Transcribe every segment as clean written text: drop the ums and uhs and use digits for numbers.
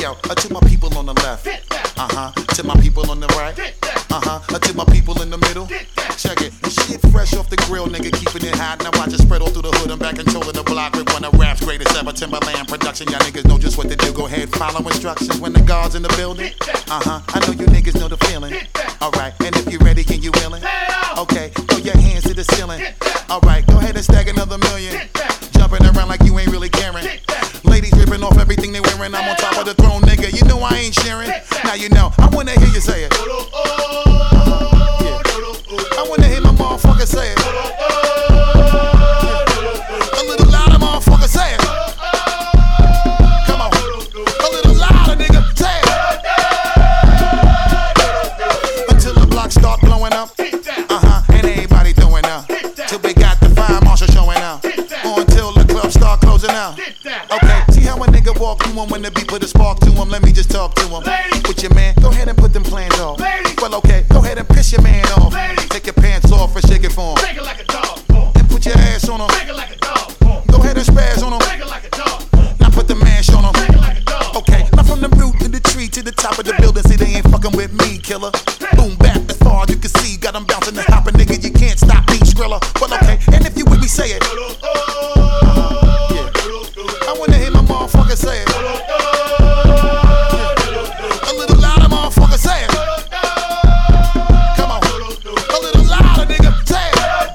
Yo, to my people on the left. To my people on the right. To my people in the middle. Check it. This shit fresh off the grill, nigga, keeping it hot. Now watch it spread all through the hood. I'm back controlling the block with one of rap's greatest ever. Timberland production. Y'all niggas know just what to do. Go ahead, follow instructions when the guard's in the building. I know you niggas know the feeling. Alright, and if you ready and you willing, okay, throw your hands to the ceiling. Alright, go ahead and stack another million. Jumping around like you ain't really caring. Ladies ripping off everything they wearing. I'm on top of the throne, nigga. You know I ain't sharing. Now you know. I wanna hear you say it. I wanna hear my motherfucker say it. A little louder, motherfucker, say it. Come on. A little louder, nigga, say it. Until the blocks start blowing up. And everybody throwing up. Till we got the fire marshal showing up. Or until the club start closing out. Okay, see how a nigga walk through him when the beat put a spark to him. Let me just talk to him. With your man, go ahead and put them plans off. Well, okay, go ahead and piss your man off. Take your pants off and shake it for him. Shake it like a dog. And put your ass on him. Shake it like a dog. Go ahead and spaz on him. Shake it like a dog. Now put the mash on him. Shake it like a dog. Okay, now from the root to the tree to the top of the building. See, they ain't fucking with me, killer. Boom, back as far as you can see. Got them bouncing and hopping, nigga. You can't stop me, Skrilla. Well, okay, and if you with me, say it. I wanna hear my motherfucker say it. A little louder, motherfucker, say it. Come on. A little louder, nigga, say it.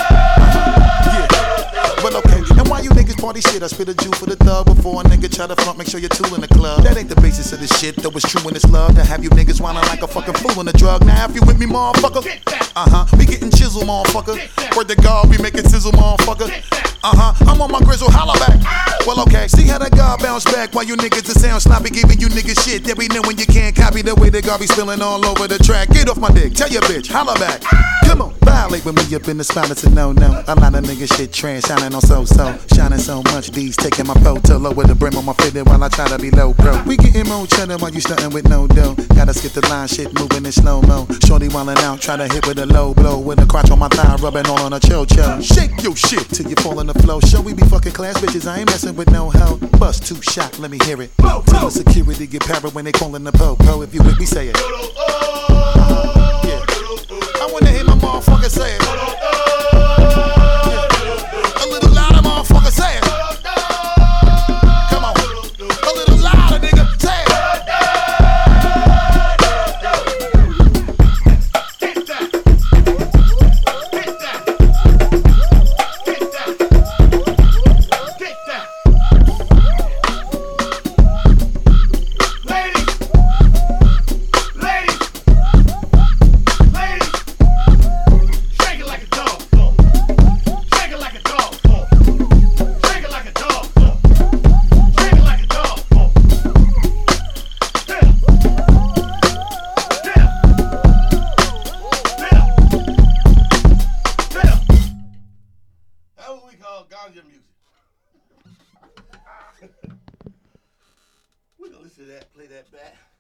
Yeah. Well, okay. And why you niggas party shit? I spit a Jew for the thug before a nigga try to front. Make sure you're tool in the club. That ain't the basis of this shit, though it's true in this love. To have you niggas whining like a fucking fool on the drug. Now if you with me, motherfucker. We getting chisel, motherfucker. Word to God, we making sizzle, motherfucker. I'm on my grizzle, holla back. Well, okay, see how that God bounce back while you niggas that sound sloppy, giving you niggas shit that we know when you can't copy the way that God be spilling all over the track. Get off my dick, tell your bitch, holla back. Come on, violate with me up in the spot, it's a no-no. A lot of niggas shit trash, shining on so-so. Shining so much, D's taking my photo. Lower the brim on my fitted while I try to be low pro. We getting more cheddar while you stunting with no dough. Gotta skip the line, shit moving in slow-mo. Shorty wildin' out, try to hit with a low blow. With a crotch on my thigh, rubbing all on a cho-cho. Shake your shit till you fall on the flow. Show we be fucking class bitches, I ain't messing with no hoe. Bust 2 shot, let me hear it. Tell the security get para when they callin' the po-po. If you with me, say it. Yeah. I wanna hear my motherfucker say it. A little louder, motherfucker, say it. Come on. A little louder, nigga, say it. Ganja music. We're gonna listen to that, play that back.